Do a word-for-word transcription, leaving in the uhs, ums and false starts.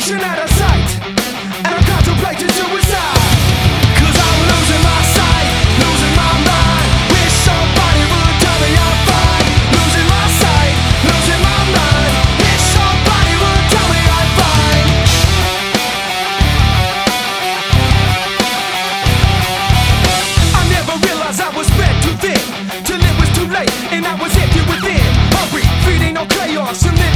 destination out of sight, and I'm contemplating suicide. Cause I'm losing my sight, losing my mind. Wish somebody would tell me I'm fine. Losing my sight, losing my mind. Wish somebody would tell me I'm fine. I never realized I was spread too thin, till it was too late and I was empty within. Hungry, feeding on chaos, and then